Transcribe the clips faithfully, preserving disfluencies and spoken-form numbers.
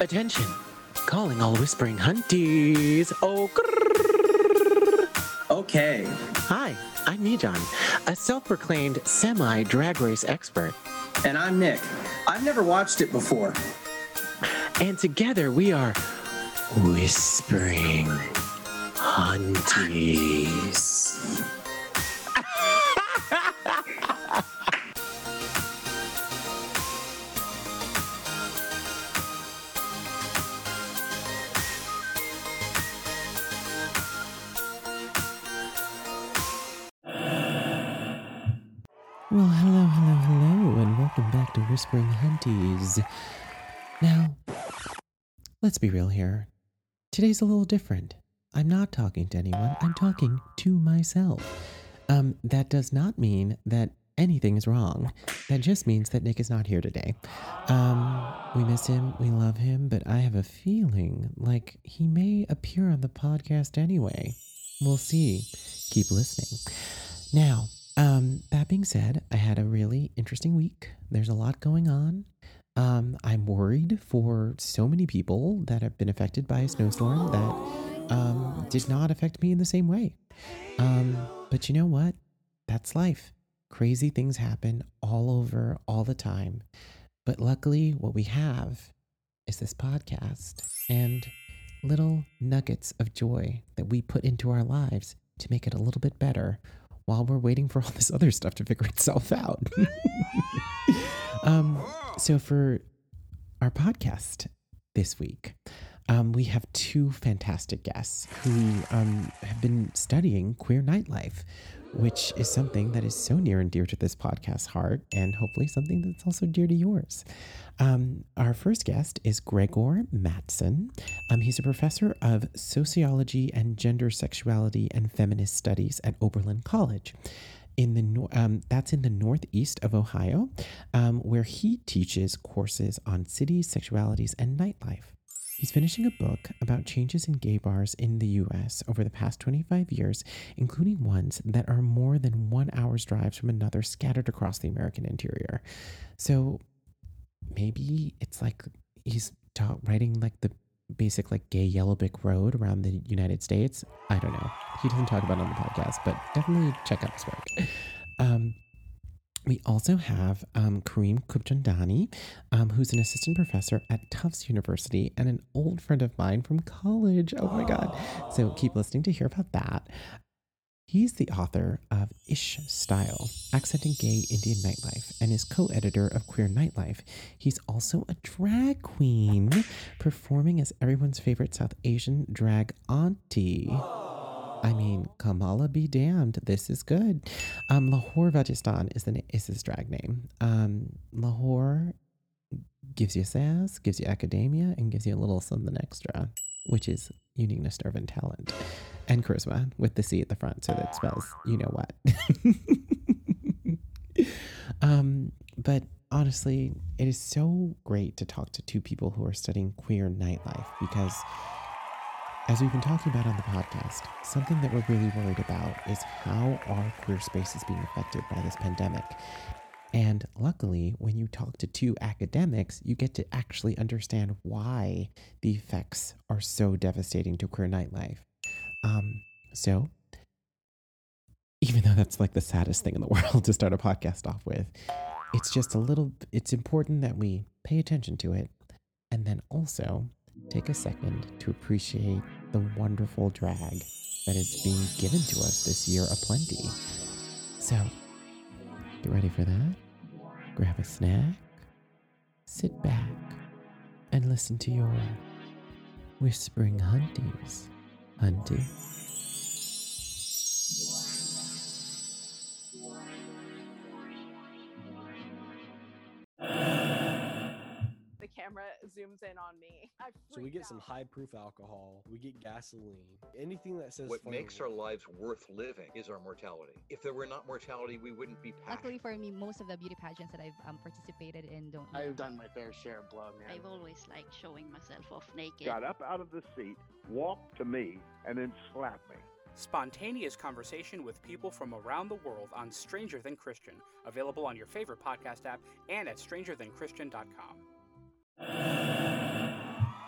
Attention! Calling all whispering hunties. Oh, grrr. Okay. Hi, I'm Mijan, a self-proclaimed semi-drag race expert. And I'm Nick. I've never watched it before. And together we are Whispering Hunties. Well, hello, hello, hello, and welcome back to Whispering Hunties. Now, let's be real here. Today's a little different. I'm not talking to anyone. I'm talking to myself. Um, that does not mean that anything is wrong. That just means that Nick is not here today. Um, we miss him. We love him. But I have a feeling like he may appear on the podcast anyway. We'll see. Keep listening. Now, um, that being said, I had a really interesting week. There's a lot going on. Um, I'm worried for so many people that have been affected by a snowstorm that um, did not affect me in the same way. Um, but you know what? That's life. Crazy things happen all over, all the time. But luckily, what we have is this podcast and little nuggets of joy that we put into our lives to make it a little bit better while we're waiting for all this other stuff to figure itself out. um, so for our podcast this week, um, we have two fantastic guests who um, have been studying queer nightlife, which is something that is so near and dear to this podcast's heart, and hopefully something that's also dear to yours. Um, our first guest is Gregor Mattson. Um, he's a professor of sociology and gender, sexuality, and feminist studies at Oberlin College. In the um, that's in the northeast of Ohio, um, where he teaches courses on cities, sexualities, and nightlife. He's finishing a book about changes in gay bars in the U S over the past twenty-five years, including ones that are more than one hour's drives from another scattered across the American interior. So maybe it's like he's ta- writing like the basic like gay yellow brick road around the United States. I don't know. He doesn't talk about it on the podcast, but definitely check out his work. Um, We also have um, Kareem Kubchandani, um, who's an assistant professor at Tufts University and an old friend of mine from college. Oh my God. So keep listening to hear about that. He's the author of Ish Style, Accenting Gay Indian Nightlife, and is co-editor of Queer Nightlife. He's also a drag queen, performing as everyone's favorite South Asian drag auntie. I mean, Kamala be damned. This is good. Um, Lahore Rajasthan is the is his drag name. Um, Lahore gives you sass, gives you academia, and gives you a little something extra, which is uniqueness, nerve, and talent, and charisma with the C at the front, so that spells you know what. um, but honestly, it is so great to talk to two people who are studying queer nightlife because, as we've been talking about on the podcast, something that we're really worried about is how are queer spaces being affected by this pandemic. And luckily, when you talk to two academics, you get to actually understand why the effects are so devastating to queer nightlife. Um, so, even though that's like the saddest thing in the world to start a podcast off with, it's just a little, it's important that we pay attention to it and then also take a second to appreciate the wonderful drag that is being given to us this year aplenty. So, get ready for that. Grab a snack, sit back, and listen to your Whispering Hunties. Hunty. The camera zooms in on me. I So we freaked get some out. high proof alcohol, we get gasoline, anything that says What flame. makes our lives worth living is our mortality. If there were not mortality, we wouldn't be Luckily passionate. for me, most of the beauty pageants that I've um, participated in don't. I've done my fair share of blood, man. I've always liked showing myself off naked. Got up out of the seat, walked to me, and then slapped me. Spontaneous conversation with people from around the world on Stranger Than Christian, available on your favorite podcast app and at stranger than christian dot com.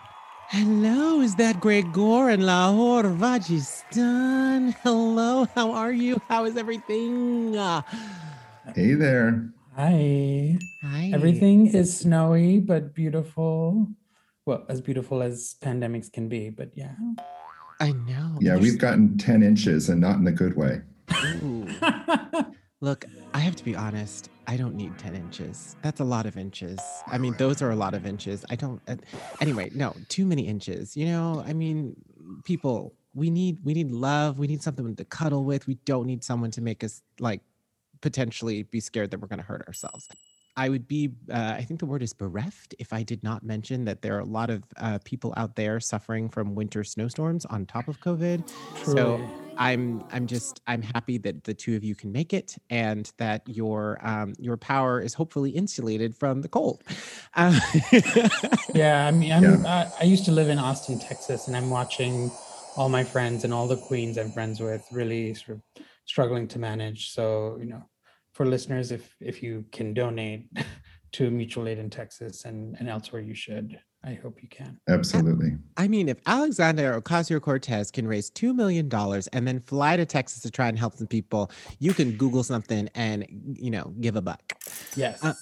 Hello, is that Gregor and Lahore Vajistan? Hello, how are you? How is everything? Uh, Hey there. Hi. Hi. Everything is snowy but beautiful. Well, as beautiful as pandemics can be, but yeah. I know. Yeah, There's- we've gotten ten inches and not in the good way. Ooh. Look, I have to be honest. I don't need ten inches. That's a lot of inches. I mean, those are a lot of inches. I don't. Uh, anyway, no, too many inches. You know, I mean, people. We need we need love. We need something to cuddle with. We don't need someone to make us like potentially be scared that we're going to hurt ourselves. I would be, uh, I think the word is bereft if I did not mention that there are a lot of uh, people out there suffering from winter snowstorms on top of COVID. Truly. So I'm, I'm just, I'm happy that the two of you can make it and that your, um, your power is hopefully insulated from the cold. Uh, Yeah, I mean, I'm, Yeah. I, I used to live in Austin, Texas, and I'm watching all my friends and all the queens I'm friends with really sort of struggling to manage. So, you know, for listeners, if if you can donate to mutual aid in Texas and, and elsewhere, you should. I hope you can. Absolutely. I mean, if Alexander Ocasio-Cortez can raise two million dollars and then fly to Texas to try and help some people, you can Google something and, you know, give a buck. Yes. Uh,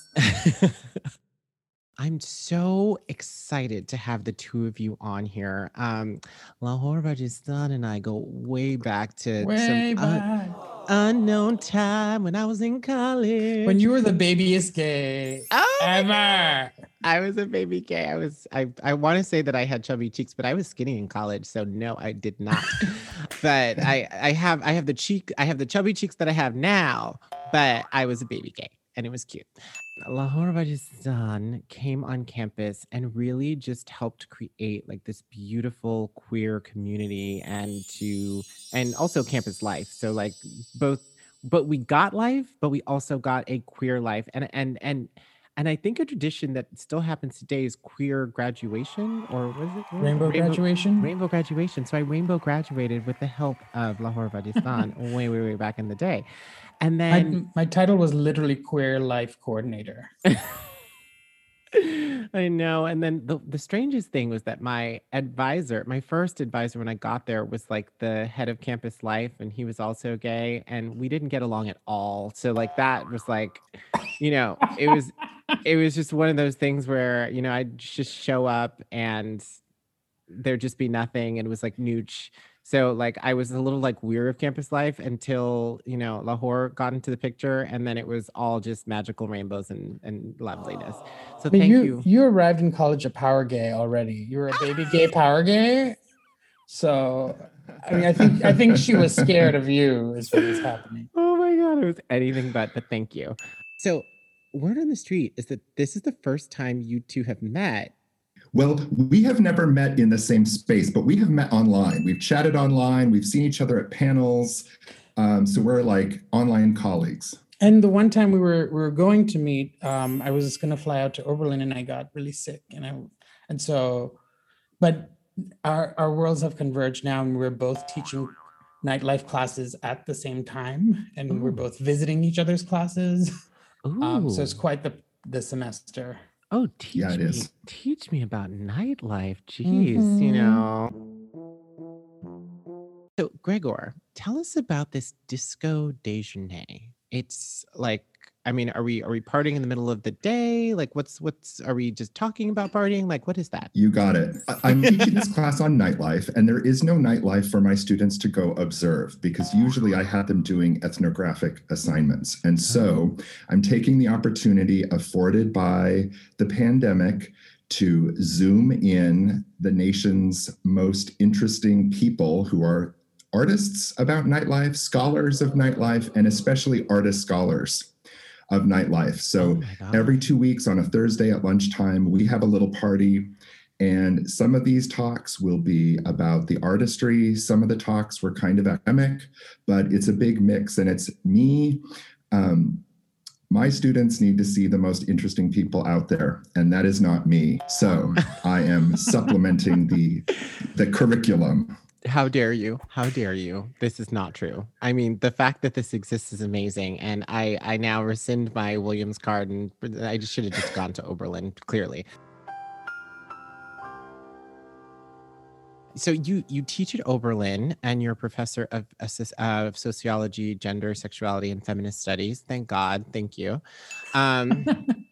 I'm so excited to have the two of you on here. Um, Lahore Rajasthan and I go way back to Way some un- back. unknown time when I was in college. When you were the babyest gay Oh my ever. I was a baby gay. I was I I want to say that I had chubby cheeks, but I was skinny in college, so no, I did not. But I I have I have the cheek I have the chubby cheeks that I have now, but I was a baby gay and it was cute. Lahore Rajasthan came on campus and really just helped create like this beautiful queer community and to and also campus life. So like both but we got life, but we also got a queer life. And and and and I think a tradition that still happens today is queer graduation, or was it Rainbow graduation? Rainbow graduation. So I rainbow graduated with the help of Lahore Rajasthan way, way, way back in the day. And My, then my title was literally Queer Life Coordinator. I know. And then the, the strangest thing was that my advisor, my first advisor when I got there was like the head of campus life, and he was also gay, and we didn't get along at all. So like that was like, you know, it was it was just one of those things where, you know, I'd just show up and there'd just be nothing, and it was like nooch. So like I was a little like weird of campus life until, you know, Lahore got into the picture, and then it was all just magical rainbows and, and loveliness. So But thank you, you. you arrived in college a power gay already. You were a baby gay power gay. So I mean I think I think she was scared of you is what was happening. Oh my God, it was anything but, but thank you. So word on the street is that this is the first time you two have met. Well, we have never met in the same space, but we have met online. We've chatted online. We've seen each other at panels. Um, so we're like online colleagues. And the one time we were we were going to meet, um, I was going to fly out to Oberlin and I got really sick, and I and so, but our our worlds have converged now, and we're both teaching nightlife classes at the same time, and Ooh. we're both visiting each other's classes. Um, so it's Ooh. quite the the semester. Oh, teach Yeah, it me, is. teach me about nightlife. Jeez, you Mhm. know. So, Gregor, tell us about this disco déjeuner. It's like, I mean, are we are we partying in the middle of the day? Like, what's what's are we just talking about partying? Like, what is that? You got it. I- I'm teaching this class on nightlife, and there is no nightlife for my students to go observe because usually I have them doing ethnographic assignments. And so I'm taking the opportunity afforded by the pandemic to zoom in the nation's most interesting people who are artists about nightlife, scholars of nightlife, and especially artist scholars of nightlife. So Oh my God. every two weeks on a Thursday at lunchtime, we have a little party. And some of these talks will be about the artistry. Some of the talks were kind of academic, but it's a big mix. And it's me. Um, my students need to see the most interesting people out there, and that is not me. So I am supplementing the the curriculum. How dare you? How dare you? This is not true. I mean, the fact that this exists is amazing, and I I now rescind my Williams card, and I just should have just gone to Oberlin. Clearly. So you you teach at Oberlin, and you're a professor of, of sociology, gender, sexuality, and feminist studies. Thank God. Thank you. Um,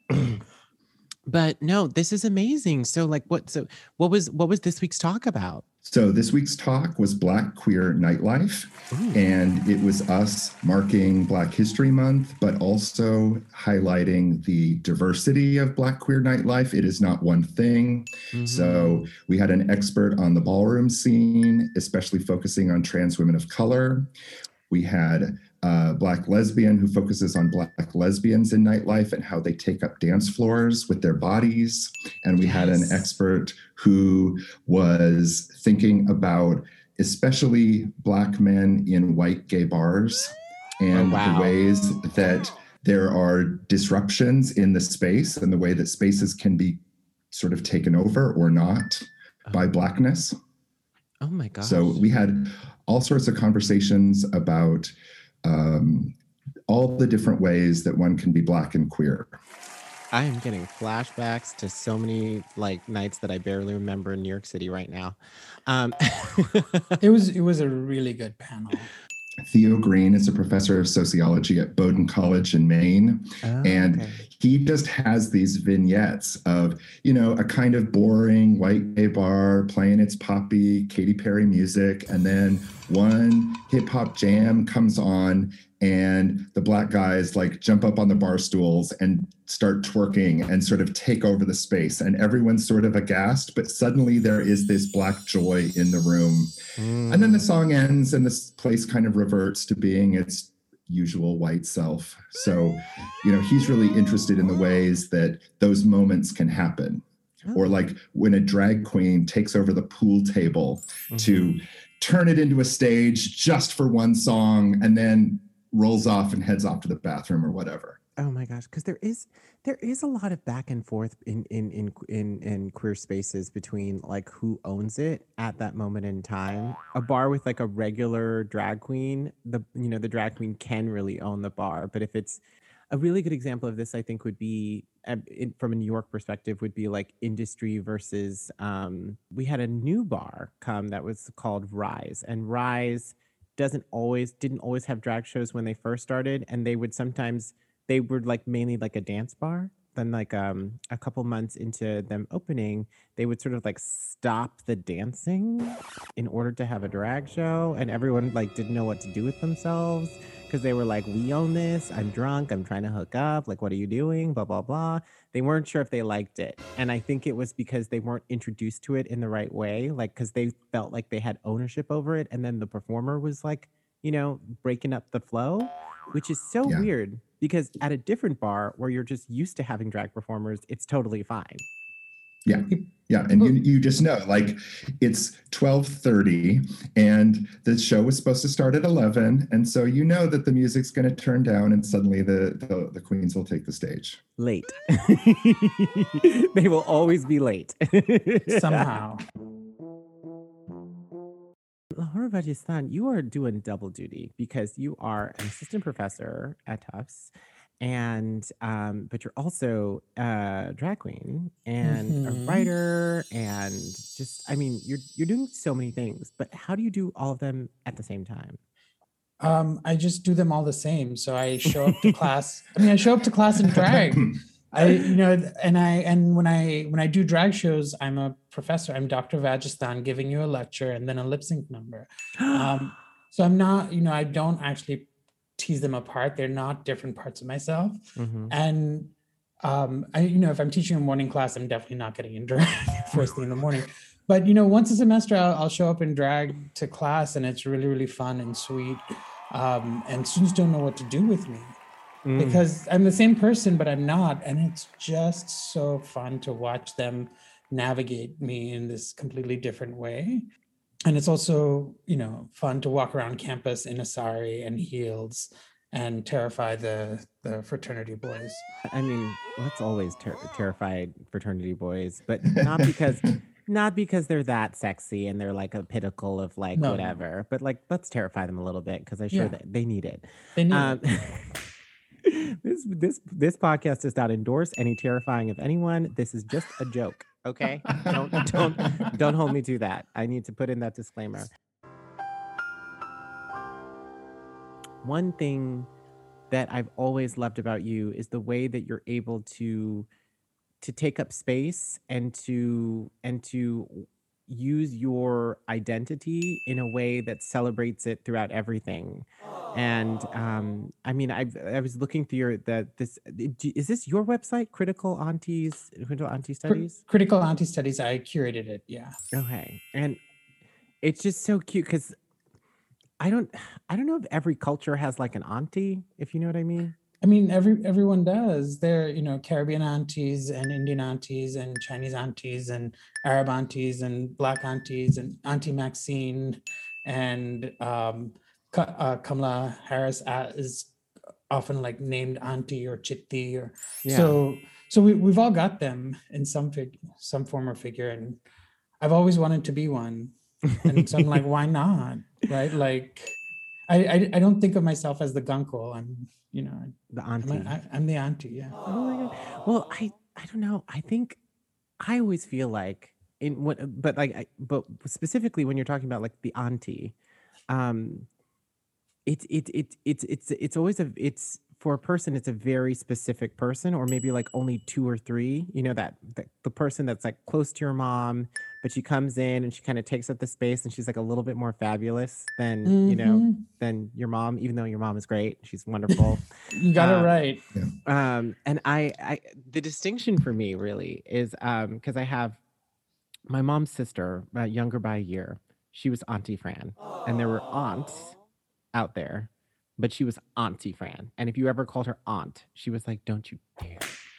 but no, this is amazing. So like, what? So what was what was this week's talk about? So this week's talk was Black Queer Nightlife, Ooh. and it was us marking Black History Month, but also highlighting the diversity of Black queer nightlife. It is not one thing. Mm-hmm. So we had an expert on the ballroom scene, especially focusing on trans women of color. We had a Black lesbian who focuses on Black lesbians in nightlife and how they take up dance floors with their bodies. And we yes. had an expert who was thinking about especially Black men in white gay bars and oh, wow. the ways that there are disruptions in the space and the way that spaces can be sort of taken over or not oh. by Blackness. Oh my gosh. So we had all sorts of conversations about um, all the different ways that one can be Black and queer. I am getting flashbacks to so many like nights that I barely remember in New York City right now. Um, it was it was a really good panel. Theo Green is a professor of sociology at Bowdoin College in Maine. Oh, and okay. he just has these vignettes of, you know, a kind of boring white gay bar playing its poppy Katy Perry music. And then one hip hop jam comes on and the Black guys like jump up on the bar stools and start twerking and sort of take over the space. And everyone's sort of aghast, but suddenly there is this Black joy in the room. Mm. And then the song ends and this place kind of reverts to being its usual white self. So, you know, he's really interested in the ways that those moments can happen. Oh. Or like when a drag queen takes over the pool table mm-hmm. to turn it into a stage just for one song and then rolls off and heads off to the bathroom or whatever. Oh my gosh, because there is there is a lot of back and forth in in in in in queer spaces between like who owns it at that moment in time. A bar with like a regular drag queen, the you know the drag queen can really own the bar, but if it's a really good example of this, I think would be uh, in, from a New York perspective, would be like Industry versus. Um, we had a new bar come that was called Rise, and Rise doesn't always didn't always have drag shows when they first started, and they would sometimes. They were like mainly like a dance bar. Then like um a couple months into them opening, they would sort of like stop the dancing in order to have a drag show. And everyone like didn't know what to do with themselves because they were like, we own this. I'm drunk. I'm trying to hook up. Like, what are you doing? Blah, blah, blah. They weren't sure if they liked it. And I think it was because they weren't introduced to it in the right way. Like, because they felt like they had ownership over it. And then the performer was like, you know, breaking up the flow, which is so yeah. weird. Because at a different bar where you're just used to having drag performers, it's totally fine. Yeah, yeah, and you you just know, like, it's twelve thirty, and the show was supposed to start at eleven, and so you know that the music's going to turn down, and suddenly the, the the queens will take the stage. Late. They will always be late. Somehow. Lahore Bajistan, you are doing double duty because you are an assistant professor at Tufts, and um, but you're also a drag queen and mm-hmm. a writer, and just I mean you're you're doing so many things. But how do you do all of them at the same time? Um, I just do them all the same. So I show up to class. I mean, I show up to class in drag. I, you know, and I, and when I, when I do drag shows, I'm a professor. I'm Doctor Vajistan giving you a lecture and then a lip sync number. Um, so I'm not, you know, I don't actually tease them apart. They're not different parts of myself. Mm-hmm. And, um, I, you know, if I'm teaching a morning class, I'm definitely not getting in drag first thing in the morning. But, you know, once a semester, I'll, I'll show up in drag to class and it's really, really fun and sweet. Um, and students don't know what to do with me. Mm. Because I'm the same person, but I'm not. And it's just so fun to watch them navigate me in this completely different way. And it's also, you know, fun to walk around campus in a sari and heels and terrify the, the fraternity boys. I mean, let's always ter- terrify fraternity boys, but not because... Not because they're that sexy and they're like a pinnacle of like no. whatever, but like, let's terrify them a little bit because I'm sure yeah. that they need it. They need um, it. This this this podcast does not endorse any terrifying of anyone. This is just a joke. Okay, don't don't don't hold me to that. I need to put in that disclaimer. One thing that I've always loved about you is the way that you're able to to take up space and to and to use your identity in a way that celebrates it throughout everything. And um, I mean, I I was looking through your that this d- is this your website, Critical Aunties, Critical Auntie Cr- Studies? Critical Auntie Studies, I curated it. Yeah. Okay, and it's just so cute because I don't I don't know if every culture has like an auntie, if you know what I mean. I mean, every everyone does. There, you know, Caribbean aunties and Indian aunties and Chinese aunties and Arab aunties and Black aunties and Auntie Maxine and um, Ka- uh, Kamala Harris uh, is often like named auntie or chitti or Yeah. so. So we we've all got them in some fig, some form or figure, and I've always wanted to be one. And so I'm like, why not? Right? Like, I I, I don't think of myself as the gunkle. I'm, you know, The I'm, auntie. a, I, I'm the auntie. Yeah. Oh my god. Well, I I don't know. I think I always feel like in what, but like, I, but specifically when you're talking about like the auntie, um, it's it it it's it's it's always a it's for a person. It's a very specific person, or maybe like only two or three. You know that, that the person that's like close to your mom, but she comes in and she kind of takes up the space, and she's like a little bit more fabulous than you know Mhm. than your mom. Even though your mom is great, she's wonderful. You got it Um, right. um and I I the distinction for me really is um because I have my mom's sister, uh, younger by a year. She was Auntie Fran, and there were aunts out there, but she was Auntie Fran. And if you ever called her aunt, she was like, "Don't you dare."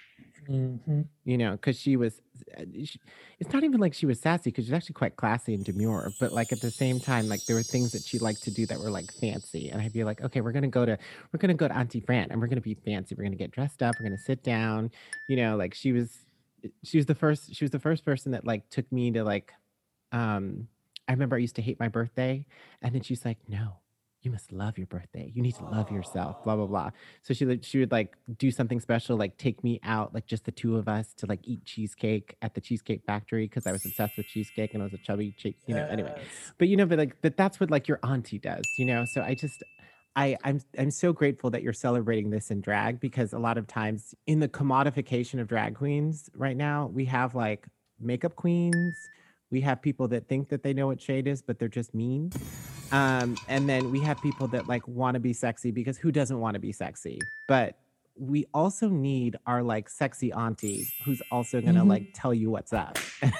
Mhm. You know, because she was, uh, she, it's not even like she was sassy, because she's actually quite classy and demure. But like at the same time, like there were things that she liked to do that were like fancy. And I'd be like, okay, we're gonna go to, we're gonna go to Auntie Fran, and we're gonna be fancy. We're gonna get dressed up. We're gonna sit down. You know, like she was, she was the first, she was the first person that like took me to like, um, I remember I used to hate my birthday, and then she's like, no. You must love your birthday. You need to love yourself, blah, blah, blah. So she would- she would like do something special, like take me out, like just the two of us to like eat cheesecake at the Cheesecake Factory, because I was obsessed with cheesecake and I was a chubby cheek, you know, anyway. Yes. But you know, but like but that's what like your auntie does, you know. So I just I I'm I'm so grateful that you're celebrating this in drag, because a lot of times in the commodification of drag queens right now, we have like makeup queens, we have people that think that they know what shade is, but they're just mean. Um, and then we have people that like want to be sexy, because who doesn't want to be sexy? But we also need our like sexy auntie who's also gonna Mhm. like tell you what's up.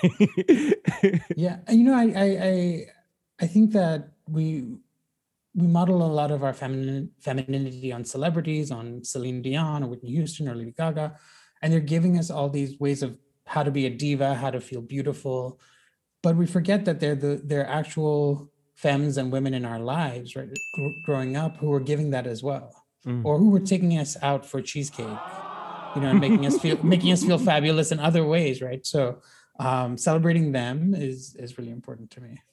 Yeah, and you know, I, I, I, I think that we we model a lot of our feminine femininity on celebrities, on Celine Dion or Whitney Houston or Lady Gaga, and they're giving us all these ways of how to be a diva, how to feel beautiful, but we forget that they're the they're actual femmes and women in our lives, right? Gr- growing up, who were giving that as well, Mm. or who were taking us out for cheesecake, you know, and making us feel making us feel fabulous in other ways, right? So um, celebrating them is is really important to me.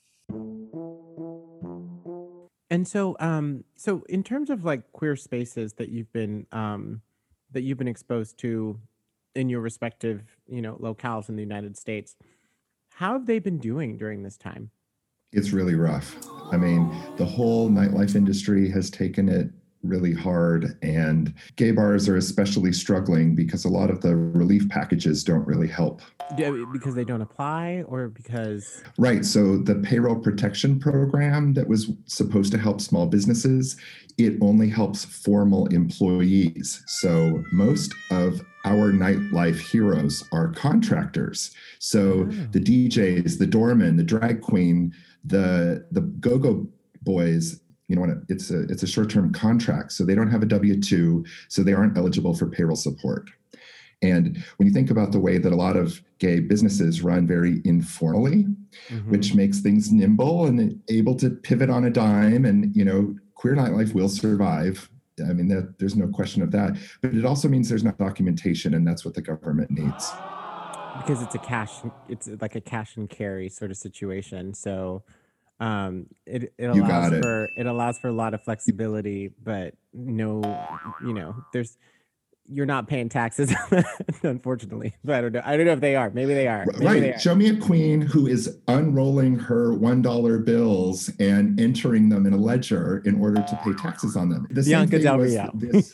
And so, um, so in terms of like queer spaces that you've been, um, that you've been exposed to in your respective, you know, locales in the United States, how have they been doing during this time? It's really rough. I mean, the whole nightlife industry has taken it really hard, and gay bars are especially struggling because a lot of the relief packages don't really help. Do- Because they don't apply, or because Right. So the payroll protection program that was supposed to help small businesses, it only helps formal employees. So most of our nightlife heroes are contractors. So Oh. the D Js, the doorman, the drag queen, the the go-go boys, you know what, it's a it's a short-term contract. So they don't have a W two, so they aren't eligible for payroll support. And when you think about the way that a lot of gay businesses run very informally, Mhm. which makes things nimble and able to pivot on a dime, and you know, queer nightlife will survive. I mean, that, there's no question of that. But it also means there's not documentation, and that's what the government needs. because it's a cash, it's like a cash and carry sort of situation. So um, it it You allows got it. for it allows for a lot of flexibility, but no, you know, there's you're not paying taxes, unfortunately. But I don't know. I don't know if they are. Maybe they are. Maybe right. They are. Show me a queen who is unrolling her one dollar bills and entering them in a ledger in order to pay taxes on them. The Bianca same thing Del was Rio. This,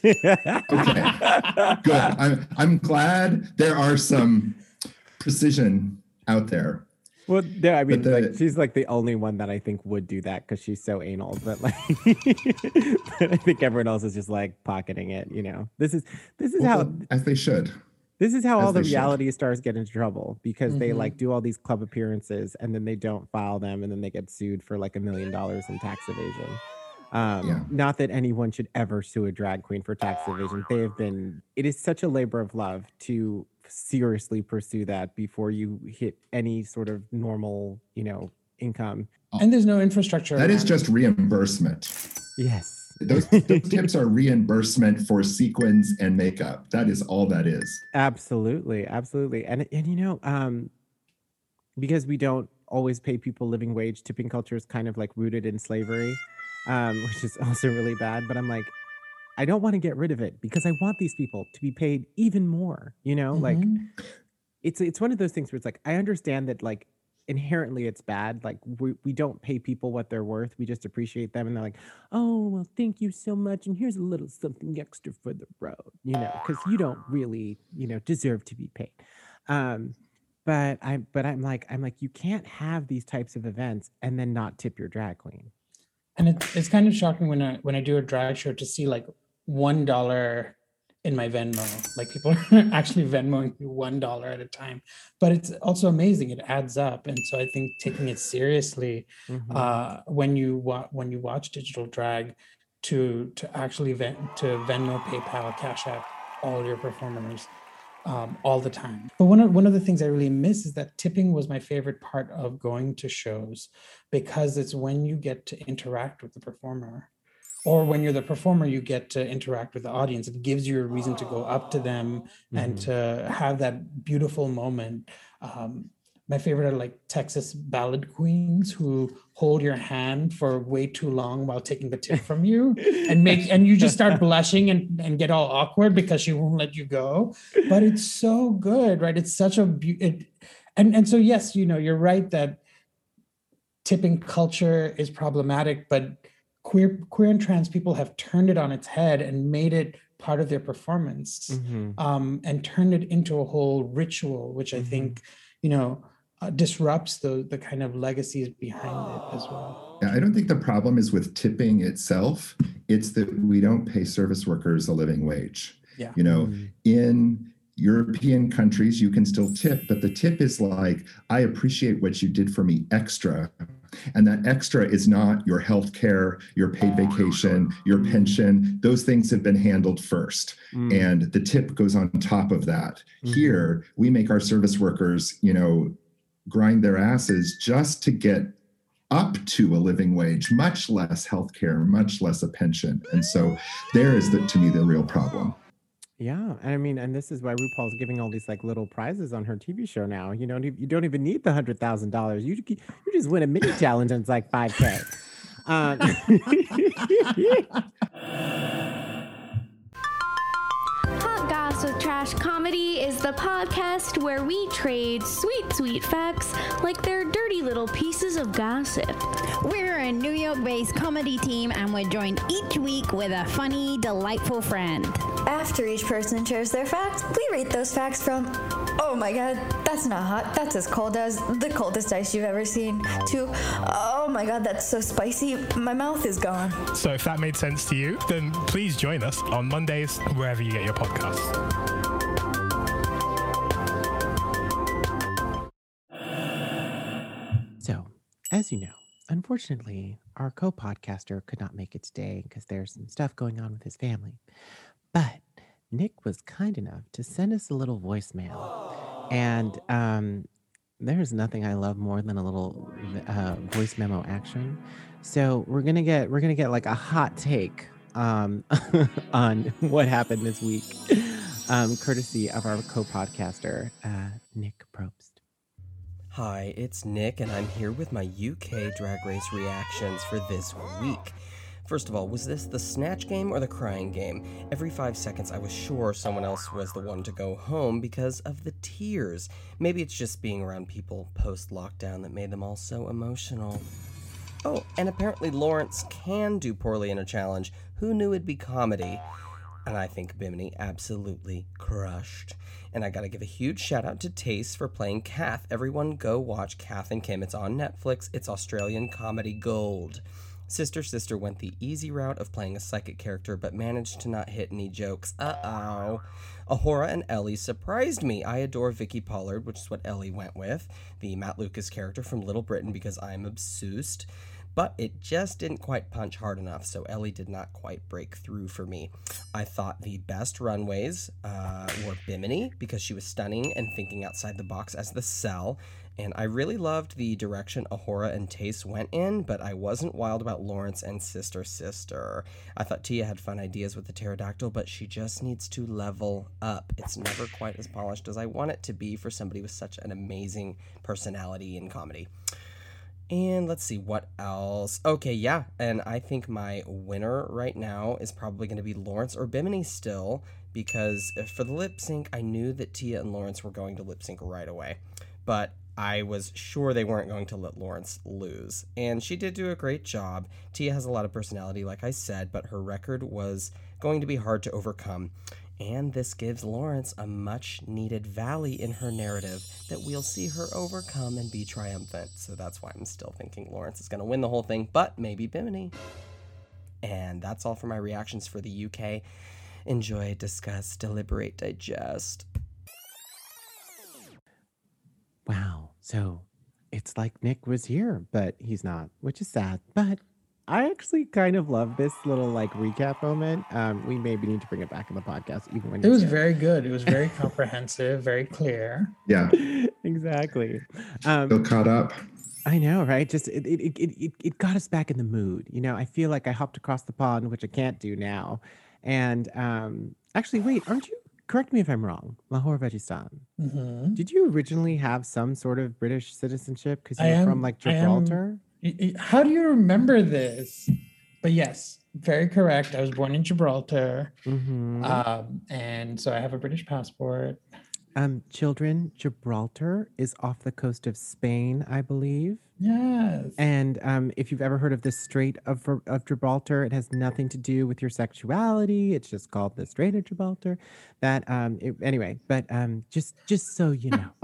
okay, good. I'm, I'm glad there are some precision out there. Well, no, I mean, the, like, she's like the only one that I think would do that because she's so anal. But like, but I think everyone else is just like pocketing it. You know, this is this is well, how as they should. This is how as all the should. reality stars get into trouble because Mm-hmm. they like do all these club appearances and then they don't file them and then they get sued for like a million dollars in tax evasion. Um, Yeah. Not that anyone should ever sue a drag queen for tax evasion. They have been. It is such a labor of love to seriously pursue that before you hit any sort of normal, you know, income. And there's no infrastructure. That is around just reimbursement. Yes. Those, those tips are reimbursement for sequins and makeup. That is all that is. Absolutely, absolutely. And and you know, um, because we don't always pay people living wage, tipping culture is kind of like rooted in slavery, um, which is also really bad. But I'm like, I don't want to get rid of it because I want these people to be paid even more, you know, like Mhm. it's it's one of those things where it's like, I understand that like inherently it's bad. Like we, we don't pay people what they're worth. We just appreciate them. And they're like, oh, well, thank you so much. And here's a little something extra for the road, you know, because you don't really, you know, deserve to be paid. Um, but I'm but I'm like, I'm like, you can't have these types of events and then not tip your drag queen. And it, it's kind of shocking when I when I do a drag show to see like one dollar in my Venmo. Like people are actually Venmoing me one dollar at a time. But it's also amazing. It adds up. And so I think taking it seriously Mhm. uh, when you wa- when you watch digital drag, to to actually ven- to Venmo, PayPal, Cash App all your performers um, all the time. But one of one of the things I really miss is that tipping was my favorite part of going to shows because it's when you get to interact with the performer. Or when you're the performer, you get to interact with the audience. It gives you a reason to go up to them and Mhm. to have that beautiful moment. Um, my favorite are like Texas ballad queens who hold your hand for way too long while taking the tip from you and make and you just start blushing and, and get all awkward because she won't let you go. But it's so good, right? It's such a be- it, and and so yes, you know, you're right that tipping culture is problematic, but queer queer and trans people have turned it on its head and made it part of their performance, Mhm. um, and turned it into a whole ritual, which I Mhm. think, you know, uh, disrupts the the kind of legacies behind it as well. Yeah, I don't think the problem is with tipping itself. It's that we don't pay service workers a living wage. Yeah. You know, Mm. in European countries, you can still tip, but the tip is like, I appreciate what you did for me extra. And that extra is not your health care, your paid vacation, your pension. Those things have been handled first. Mm. And the tip goes on top of that. Mhm. Here, we make our service workers, you know, grind their asses just to get up to a living wage, much less healthcare, much less a pension. And so there is, the, to me, the real problem. Yeah, and I mean, and this is why RuPaul's giving all these like little prizes on her T V show now. You know, you don't even need the hundred thousand dollars. You you just win a mini challenge and it's like five k. Um, Hot Gossip Trash Comedy is the podcast where we trade sweet, sweet facts like they're dirty little pieces of gossip. We're a New York-based comedy team, and we're joined each week with a funny, delightful friend. After each person shares their facts, we rate those facts from, oh my god, that's not hot, that's as cold as the coldest ice you've ever seen, to, oh my god, that's so spicy, my mouth is gone. So if that made sense to you, then please join us on Mondays, wherever you get your podcasts. So, as you know, unfortunately, our co-podcaster could not make it today because there's some stuff going on with his family. But Nick was kind enough to send us a little voicemail. And um, there's nothing I love more than a little uh, voice memo action. So we're gonna get we're gonna get like a hot take um, on what happened this week, um, courtesy of our co-podcaster, uh, Nick Probst. Hi, it's Nick, and I'm here with my U K Drag Race reactions for this week. First of all, was this the snatch game or the crying game? Every five seconds I was sure someone else was the one to go home because of the tears. Maybe it's just being around people post-lockdown that made them all so emotional. Oh, and apparently Lawrence can do poorly in a challenge. Who knew it'd be comedy? And I think Bimini absolutely crushed. And I gotta give a huge shout out to Tace for playing Kath. Everyone go watch Kath and Kim. It's on Netflix. It's Australian comedy gold. Sister Sister went the easy route of playing a psychic character, but managed to not hit any jokes. Uh-oh. Ahura and Ellie surprised me. I adore Vicky Pollard, which is what Ellie went with, the Matt Lucas character from Little Britain, because I'm obsessed. But it just didn't quite punch hard enough, so Ellie did not quite break through for me. I thought the best runways uh, were Bimini, because she was stunning and thinking outside the box as the Cell, and I really loved the direction Ahura and Tace went in, but I wasn't wild about Lawrence and Sister Sister. I thought Tia had fun ideas with the pterodactyl, but she just needs to level up. It's never quite as polished as I want it to be for somebody with such an amazing personality in comedy. And let's see, what else? Okay, yeah, and I think my winner right now is probably going to be Lawrence or Bimini still, because for the lip sync, I knew that Tia and Lawrence were going to lip sync right away, but I was sure they weren't going to let Lawrence lose, and she did do a great job. Tia has a lot of personality, like I said, but her record was going to be hard to overcome. And this gives Lawrence a much-needed valley in her narrative that we'll see her overcome and be triumphant. So that's why I'm still thinking Lawrence is going to win the whole thing, but maybe Bimini. And that's all for my reactions for the U K. Enjoy, discuss, deliberate, digest. Wow. So it's like Nick was here, but he's not, which is sad. But I actually kind of love this little like recap moment. Um, we maybe need to bring it back in the podcast, even when it was here. very good. It was very comprehensive, very clear. Yeah, exactly. Um, Feel caught up. I know, right? Just it, it it it it got us back in the mood. You know, I feel like I hopped across the pond, which I can't do now. And um, actually, wait, aren't you? Correct me if I'm wrong. Lahore, Vajistan. Mm-hmm. Did you originally have some sort of British citizenship because you I were am, from like Gibraltar? How do you remember this? But yes, very correct. I was born in Gibraltar, mm-hmm. um, and so I have a British passport. Um, children, Gibraltar is off the coast of Spain, I believe. Yes. And um, if you've ever heard of the Strait of, of Gibraltar, it has nothing to do with your sexuality. It's just called the Strait of Gibraltar. That um, it, anyway, but um, just just so you know.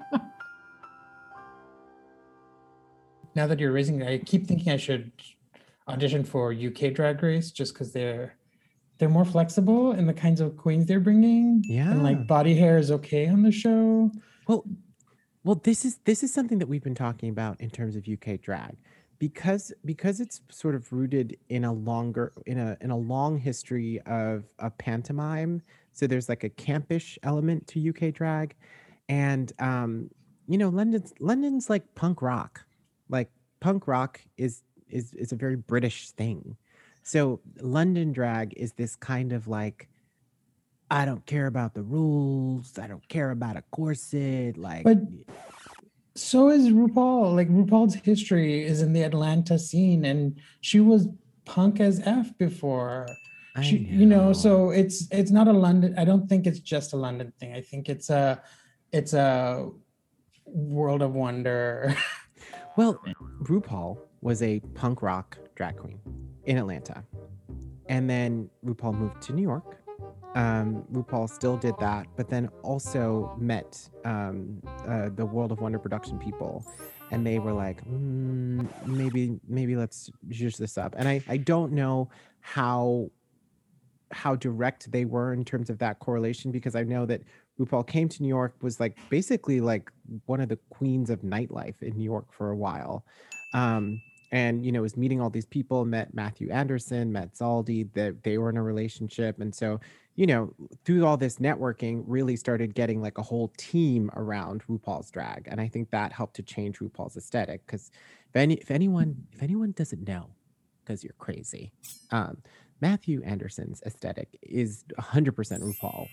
Now that you're raising, I keep thinking I should audition for U K Drag Race just because they're they're more flexible in the kinds of queens they're bringing. Yeah, and like body hair is okay on the show. Well, well, this is this is something that we've been talking about in terms of U K drag, because because it's sort of rooted in a longer in a in a long history of a pantomime. So there's like a campish element to U K drag, and um, you know, London's London's like punk rock. Like punk rock is is is a very British thing. So London drag is this kind of like, I don't care about the rules. I don't care about a corset. Like, but so is RuPaul. Like RuPaul's history is in the Atlanta scene, and she was punk as F before. I She, know. you know, so it's it's not a London. I don't think it's just a London thing. I think it's a it's a World of Wonder. Well, RuPaul was a punk rock drag queen in Atlanta. And then RuPaul moved to New York. Um, RuPaul still did that, but then also met um, uh, the World of Wonder production people. And they were like, mm, maybe maybe let's zhuzh this up. And I, I don't know how how direct they were in terms of that correlation, because I know that RuPaul came to New York, was like basically like one of the queens of nightlife in New York for a while. Um, and, you know, was meeting all these people, met Matthew Anderson, met Zaldi, that they were in a relationship. And so, you know, through all this networking, really started getting like a whole team around RuPaul's drag. And I think that helped to change RuPaul's aesthetic. Because if any, if anyone, if anyone doesn't know, because you're crazy, um, Matthew Anderson's aesthetic is one hundred percent RuPaul.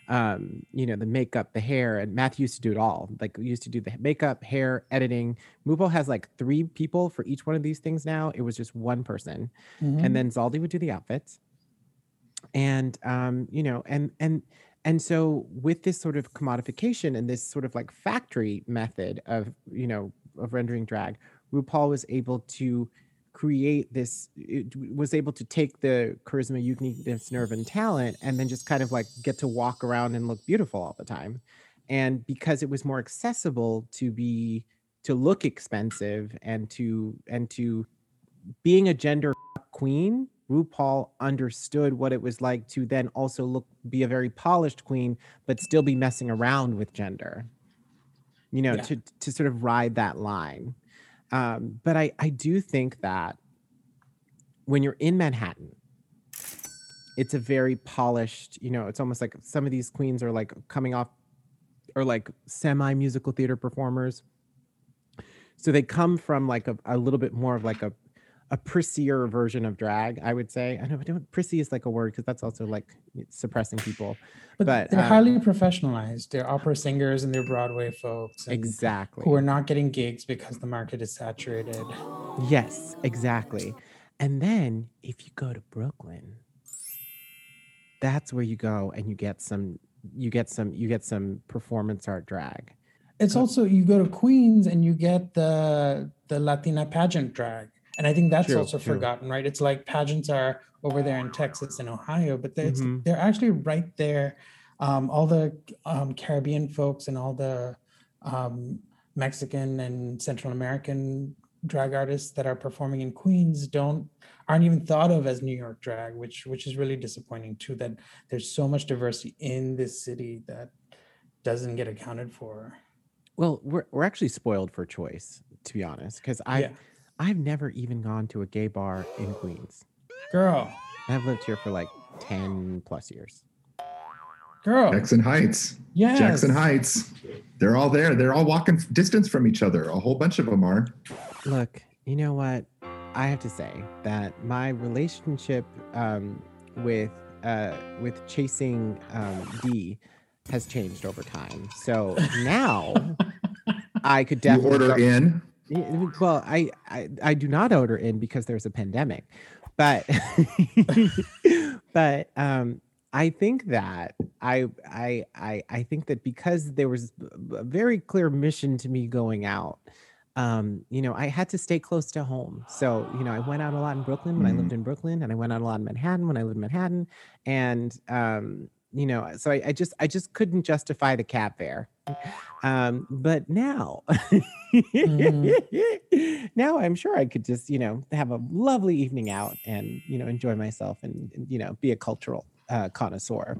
um, you know, the makeup, the hair, and Matthew used to do it all. Like we used to do the makeup, hair, editing. RuPaul has like three people for each one of these things now. It was just one person. Mhm. And then Zaldi would do the outfits. And um, you know, and and and so with this sort of commodification and this sort of like factory method of, you know, of rendering drag, RuPaul was able to create this, it was able to take the charisma, uniqueness, nerve, and talent, and then just kind of like get to walk around and look beautiful all the time. And because it was more accessible to be, to look expensive and to, and to being a gender queen, RuPaul understood what it was like to then also look, be a very polished queen, but still be messing around with gender, you know, Yeah. to, to sort of ride that line. Um, but I, I do think that when you're in Manhattan, it's a very polished, you know, it's almost like some of these queens are like coming off or like semi-musical theater performers. So they come from like a, a little bit more of like a, a prissier version of drag, I would say. I know, but prissy is like a word because that's also like suppressing people. But, But, they're um, highly professionalized. They're opera singers and they're Broadway folks. And Exactly. Who are not getting gigs because the market is saturated. Yes, exactly. And then if you go to Brooklyn, that's where you go and you get some, you get some, you get some performance art drag. It's also, you go to Queens and you get the the Latina pageant drag. And I think that's True, also true. forgotten, right? It's like pageants are over there in Texas and Ohio, but they're, it's- Mhm. they're actually right there. Um, all the um, Caribbean folks and all the um, Mexican and Central American drag artists that are performing in Queens don't aren't even thought of as New York drag, which which is really disappointing too. That there's so much diversity in this city that doesn't get accounted for. Well, we're we're actually spoiled for choice, to be honest, because I Yeah. I've never even gone to a gay bar in Queens. Girl, I've lived here for like ten plus years. girl. Jackson Heights. Yes. Jackson Heights. They're all there. They're all walking distance from each other. A whole bunch of them are. Look, you know what? I have to say that my relationship um, with uh, with chasing um, D has changed over time. So now I could You definitely order go- in. Yeah, well, I, I I do not order in because there's a pandemic, but but um, I think that I I I I think that because there was a very clear mission to me going out, um, you know, I had to stay close to home. So you know, I went out a lot in Brooklyn when I lived in Brooklyn, and I went out a lot in Manhattan when I lived in Manhattan, and um, you know, so I, I just I just couldn't justify the cab fare. Um, but now, now I'm sure I could just, you know, have a lovely evening out and, you know, enjoy myself and, and, you know, be a cultural uh, connoisseur.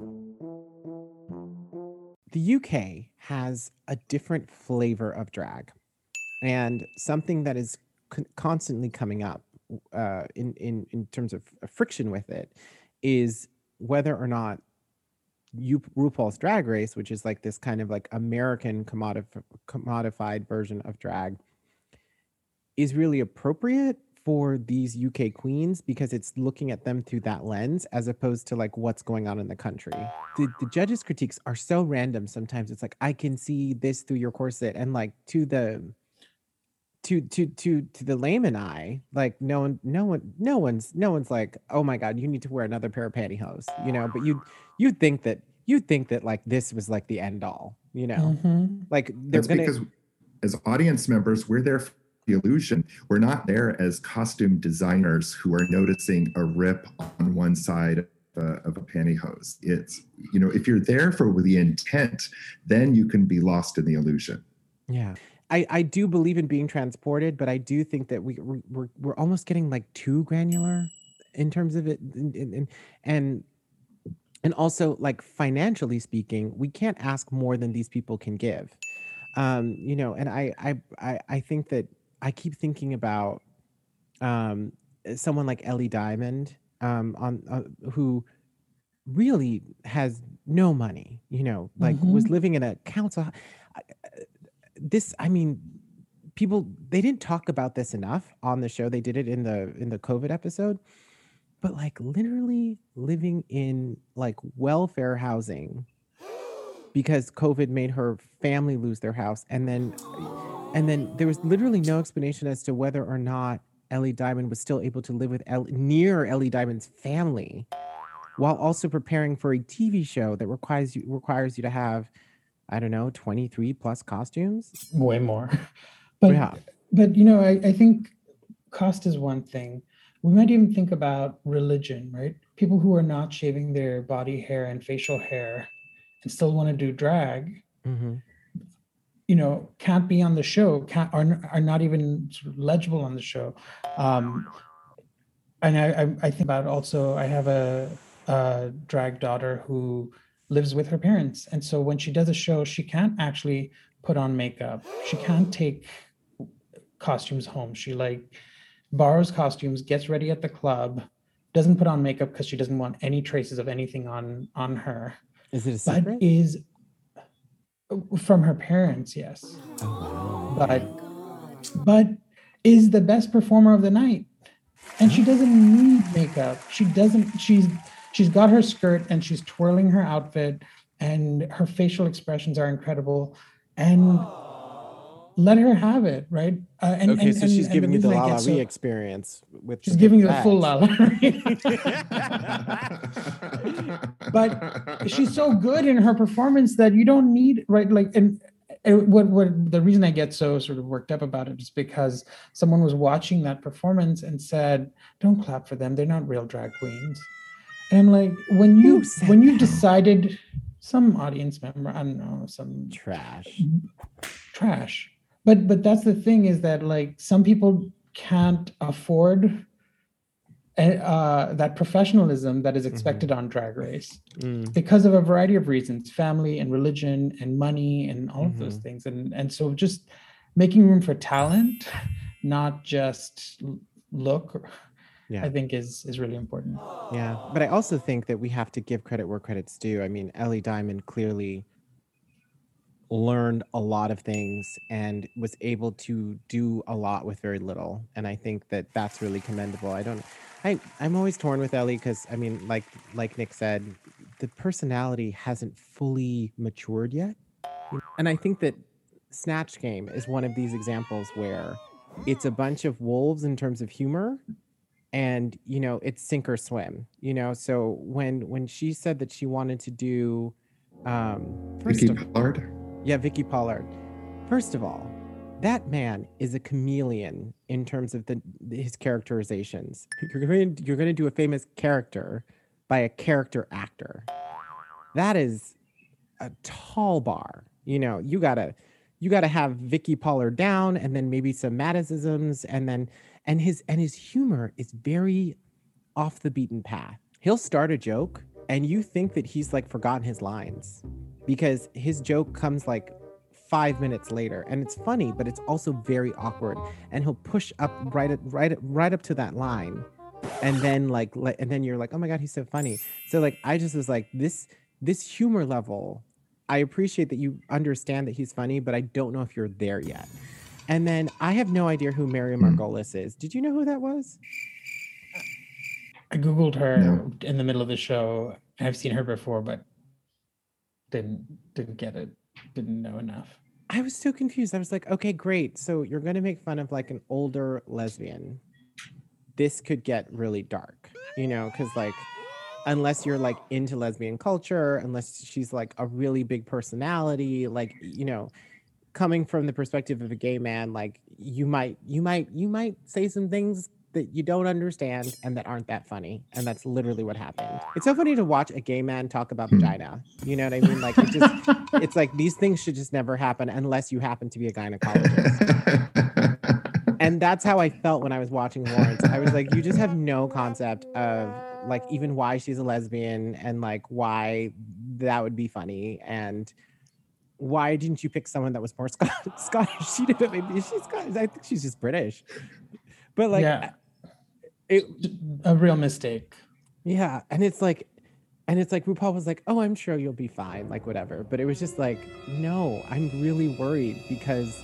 The U K has a different flavor of drag, and something that is con- constantly coming up uh, in, in, in terms of friction with it is whether or not you RuPaul's Drag Race, which is like this kind of like American commodif- commodified version of drag, is really appropriate for these U K queens because it's looking at them through that lens as opposed to like what's going on in the country. The, the judges' critiques are so random sometimes. It's like, I can see this through your corset, and like to the to to to to the layman eye, like no one no one no one's no one's like, oh my god, you need to wear another pair of pantyhose, you know. But you you'd think that you'd think that like this was like the end all, you know. Mhm. Like they're That's gonna because as audience members, we're there for the illusion. We're not there as costume designers who are noticing a rip on one side of a, of a pantyhose. It's, you know, if you're there for the intent, then you can be lost in the illusion. Yeah. I, I do believe in being transported, but I do think that we we're we're, we're almost getting like too granular in terms of it, and and and, and also like financially speaking, we can't ask more than these people can give. Um, you know, and I I I, I think that I keep thinking about um, someone like Ellie Diamond, um, on uh, who really has no money. You know, like was Mhm. living in a council. I- This, I mean, people they didn't talk about this enough on the show. They did it in the in the COVID episode, but like literally living in like welfare housing because COVID made her family lose their house. And then, and then there was literally no explanation as to whether or not Ellie Diamond was still able to live with El- near Ellie Diamond's family, while also preparing for a T V show that requires you requires you to have, I don't know, twenty-three plus costumes. Way more. But yeah. but you know, I, I think cost is one thing. We might even think about religion, right? People who are not shaving their body hair and facial hair and still want to do drag, mm-hmm. you know, can't be on the show, can't are, are not even sort of legible on the show. Um, and I, I, I think about also, I have a, a drag daughter who lives with her parents. And so when she does a show, she can't actually put on makeup. She can't take costumes home. She like borrows costumes, gets ready at the club, doesn't put on makeup because she doesn't want any traces of anything on on her. Is it a secret? But is from her parents, yes. Oh, but but is the best performer of the night. And she doesn't need makeup. She doesn't, she's she's got her skirt and she's twirling her outfit and her facial expressions are incredible. And let her have it, right? Uh, and, okay, and, so and, she's and giving you the reason I La La get Ree so- experience with She's the giving you the bags. full La La Ree. But she's so good in her performance that you don't need, right? Like, and and what what the reason I get so sort of worked up about it is because someone was watching that performance and said, "Don't clap for them; they're not real drag queens." And I'm like, when you when you decided, some audience member, I don't know, some trash, trash. But but that's the thing is that like some people can't afford uh, that professionalism that is expected mm-hmm. on Drag Race mm. because of a variety of reasons, family and religion and money and all mm-hmm. of those things. And and so just making room for talent, not just look, yeah. I think is is really important. Yeah, but I also think that we have to give credit where credit's due. I mean, Ellie Diamond clearly learned a lot of things and was able to do a lot with very little. And I think that that's really commendable. I don't, I, I'm always torn with Ellie because, I mean, like like Nick said, the personality hasn't fully matured yet. And I think that Snatch Game is one of these examples where it's a bunch of wolves in terms of humor. And, you know, it's sink or swim, you know? So when when she said that she wanted to do... Um, Vicky Pollard? Yeah, Vicky Pollard. First of all, that man is a chameleon in terms of the his characterizations. You're going to, you're going to do a famous character by a character actor. That is a tall bar. You know, you gotta you gotta have Vicky Pollard down, and then maybe some Madisms, and then and his and his humor is very off the beaten path. He'll start a joke, and you think that he's like forgotten his lines, because his joke comes like five minutes later, and it's funny, but it's also very awkward. And he'll push up right at, right at, right up to that line, and then like, and then you're like, oh my god, he's so funny. So like, I just was like, this this humor level, I appreciate that you understand that he's funny, but I don't know if you're there yet. And then I have no idea who Mary Margolis is. Did you know who that was? I Googled her No. in the middle of the show. I've seen her before, but didn't didn't get it. Didn't know enough. I was so confused. I was like, okay, great. So you're going to make fun of like an older lesbian. This could get really dark, you know, because like, unless you're like into lesbian culture, unless she's like a really big personality, like, you know, coming from the perspective of a gay man, like you might, you might, you might say some things that you don't understand and that aren't that funny. And that's literally what happened. It's so funny to watch a gay man talk about vagina. You know what I mean? Like it just, it's like these things should just never happen unless you happen to be a gynecologist. And that's how I felt when I was watching Lawrence. I was like, you just have no concept of like even why she's a lesbian and like why that would be funny. And why didn't you pick someone that was more Scottish? Scottish? She didn't. Maybe she's Scottish. I think she's just British. But like, yeah. it, a real mistake. Yeah, and it's like, and it's like RuPaul was like, "Oh, I'm sure you'll be fine," like whatever. But it was just like, no, I'm really worried because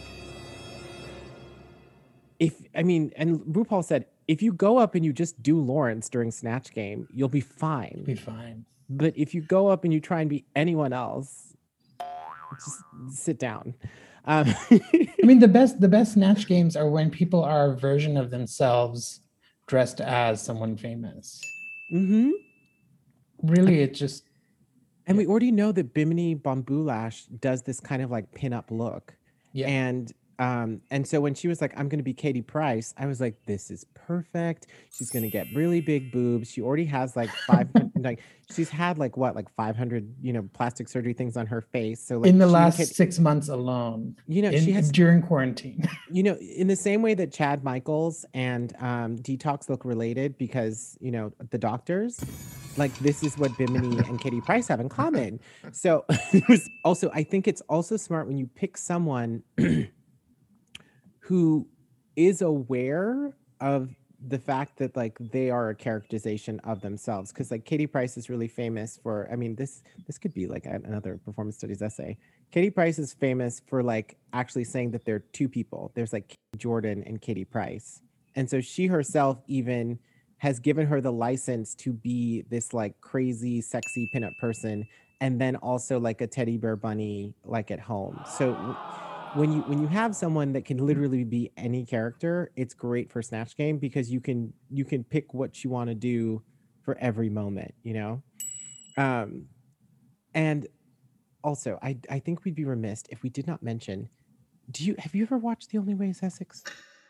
if I mean, and RuPaul said, if you go up and you just do Lawrence during Snatch Game, you'll be fine. Be fine. But if you go up and you try and be anyone else, just sit down. Um, I mean, the best the best Snatch games are when people are a version of themselves dressed as someone famous. Mm-hmm. Really, it just. And we already know that Bimini Bambulash does this kind of like pin-up look. Yeah. And um, and so when she was like, I'm going to be Katie Price, I was like, this is perfect. She's going to get really big boobs. She already has like five hundred, like she's had like what, like five hundred, you know, plastic surgery things on her face. So like in the she last could- six months alone, you know, in, she has during quarantine. You know, in the same way that Chad Michaels and um, Detox look related because, you know, the doctors, like this is what Bimini and Katie Price have in common. So it was also, I think it's also smart when you pick someone who is aware of the fact that like they are a characterization of themselves. Cause like Katie Price is really famous for, I mean, this, this could be like another performance studies essay. Katie Price is famous for like actually saying that there are two people. There's like Jordan and Katie Price. And so she herself even has given her the license to be this like crazy, sexy pinup person. And then also like a teddy bear bunny, like at home. So when you, when you have someone that can literally be any character, it's great for Snatch Game because you can, you can pick what you want to do for every moment, you know? Um, and also, I, I think we'd be remiss if we did not mention, do you, have you ever watched The Only Way is Essex?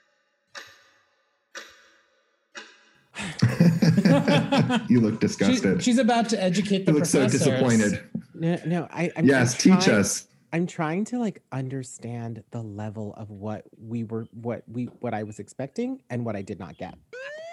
You look disgusted. She, she's about to educate the You look so professors. disappointed. No, no, I, I'm Yes, I'm teach trying- us. I'm trying to like understand the level of what we were, what we, what I was expecting and what I did not get.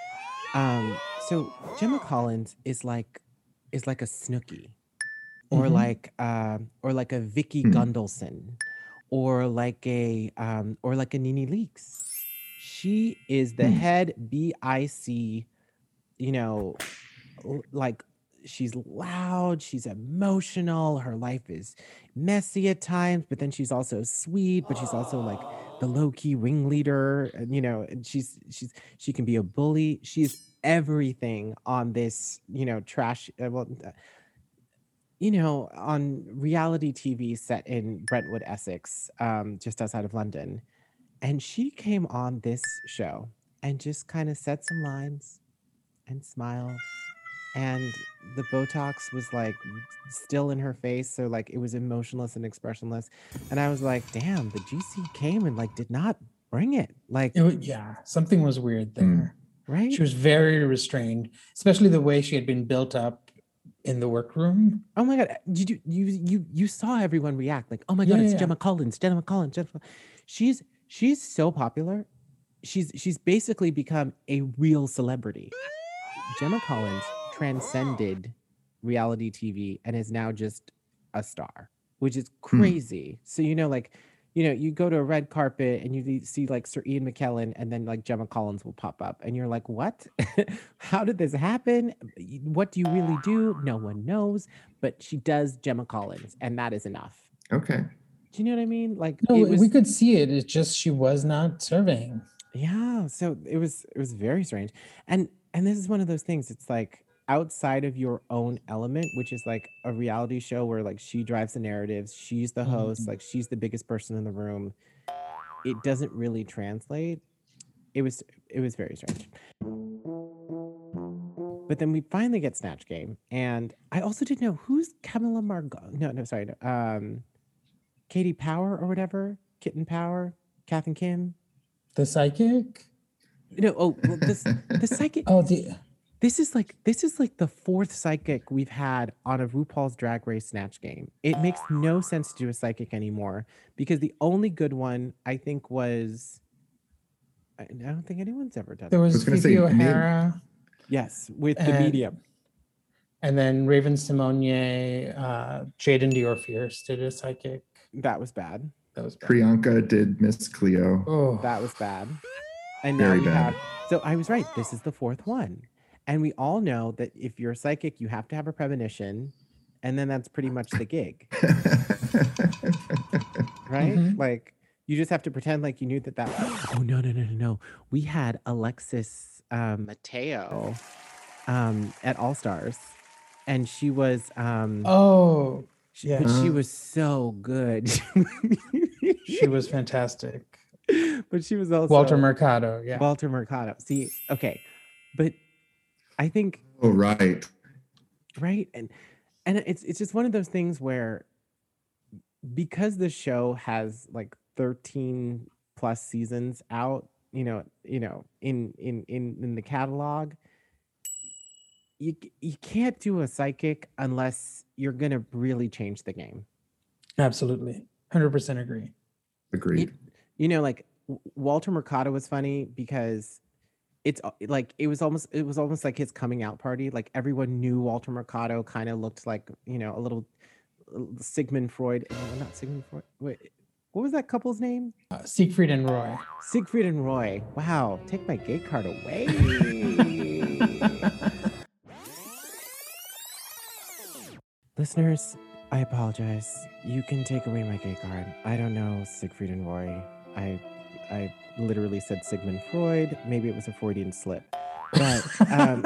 Um, so Gemma Collins is like, is like a Snooki, or Mhm. like, um, or like a Vicky Gundelson, or like a, um, or like a Nene Leakes. She is the Hmm. head B I C, you know, l- like she's loud, she's emotional, her life is messy at times, but then she's also sweet, but she's also like the low-key ringleader, and you know, and she's she's she can be a bully. She's everything on this, you know, trash uh, well uh, you know, on reality T V set in Brentwood, Essex, um, just outside of London. And she came on this show and just kind of said some lines and smiled. And the Botox was like still in her face. So like it was emotionless and expressionless. And I was like, damn, the G C came and like did not bring it. Like, It wa- yeah, something was weird there. right? She was very restrained, especially the way she had been built up in the workroom. Oh my God. Did you, you, you, you saw everyone react like, oh my Yeah, God, it's yeah, Gemma Collins, Gemma Collins, Gemma. She's, she's so popular. She's, she's basically become a real celebrity. Gemma Collins transcended reality T V and is now just a star, which is crazy. So, you know, like, you know, you go to a red carpet and you see like Sir Ian McKellen and then like Gemma Collins will pop up and you're like, what? How did this happen? What do you really do? No one knows, but she does Gemma Collins and that is enough. Okay. Do you know what I mean? Like, No, it was, we could see it. It's just she was not serving. yeah. So it was, it was very strange. And, and this is one of those things. It's like, outside of your own element, which is like a reality show where like she drives the narratives, she's the host, like she's the biggest person in the room, it doesn't really translate. It was it was very strange. But then we finally get Snatch Game, and I also didn't know who's Camilla Margot. No, no, sorry, no. Um, Katie Power or whatever, Kitten Power, Kath and Kim. The psychic? No, oh, well, this the psychic. Oh, the This is like this is like the fourth psychic we've had on a RuPaul's Drag Race Snatch Game. It makes no sense to do a psychic anymore because the only good one I think was I I don't think anyone's ever done. there it. was, was gonna Fifi say, maybe- O'Hara. Yes, with the And- medium. And then Raven Simonier, uh, Jaden Dior Fierce did a psychic. That was bad. That was bad. Priyanka did Miss Cleo. Oh, That was bad. And now Very you bad. have so I was right. This is the fourth one. And we all know that if you're a psychic, you have to have a premonition, and then that's pretty much the gig. Right? Mhm. Like you just have to pretend like you knew that that. Oh no no no no no! We had Alexis um, Mateo um, at All Stars, and she was um, oh, She, Yeah. but she Uh, was so good. She was fantastic. But she was also Walter Mercado. Yeah. Walter Mercado. See, okay, but I think Oh, right. right, and and it's it's just one of those things where because the show has like thirteen plus seasons out, you know, you know, in in in in the catalog, you c- you can't do a psychic unless you're gonna really change the game. Absolutely. one hundred percent agree. Agreed. You know, like W- Walter Mercado was funny because it's uh, like it was almost it was almost like his coming out party. Like everyone knew Walter Mercado kind of looked like, you know, a little uh, Sigmund Freud. No, not Sigmund Freud. Wait, what was that couple's name? Uh, Siegfried and Roy. Siegfried and Roy. Wow, take my gay card away. Listeners, I apologize. You can take away my gay card. I don't know Siegfried and Roy. I I literally said Sigmund Freud. Maybe it was a Freudian slip. But um,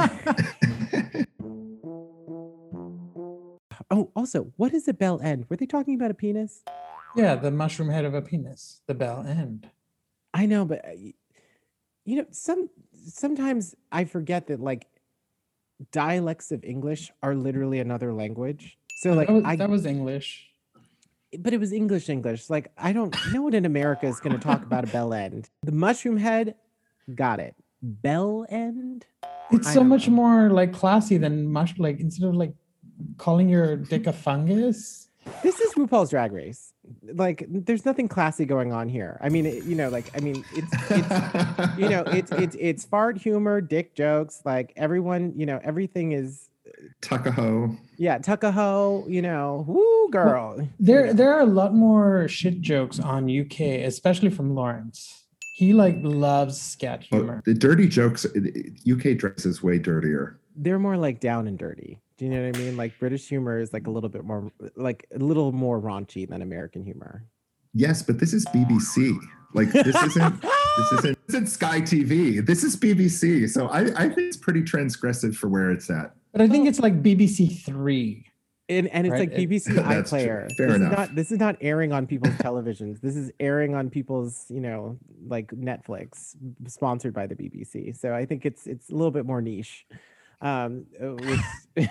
oh, also, what is a bell end? Were they talking about a penis? Yeah, the mushroom head of a penis, the bell end. I know, but uh, y- you know, some sometimes I forget that like dialects of English are literally another language. So like that, was, I that was English. but it was English English. Like I don't no one in America is going to talk about a bell end. The mushroom head, got it. Bell end? It's I so don't much know. more like classy than mush. Like instead of like calling your dick a fungus. This is RuPaul's Drag Race. Like there's nothing classy going on here. I mean, it, you know, like I mean, it's it's you know, it's it's it's fart humor, dick jokes, like everyone, you know, everything is Tuckahoe. yeah, Tuckahoe, you know, woo girl. There, there are a lot more shit jokes on U K, especially from Lawrence. He like loves scat Oh, humor. the dirty jokes. U K dress is way dirtier. They're more like down and dirty. Do you know what I mean? Like British humor is like a little bit more like a little more raunchy than American humor. Yes, but this is B B C. Like this isn't this isn't, this isn't Sky T V. This is B B C. So I, I think it's pretty transgressive for where it's at. But I think it's like B B C Three. And and it's Right, like it- B B C That's true. iPlayer. Fair this enough. is not this is not airing on people's televisions. This is airing on people's, you know, like Netflix, sponsored by the B B C. So I think it's it's a little bit more niche. Um, uh, which,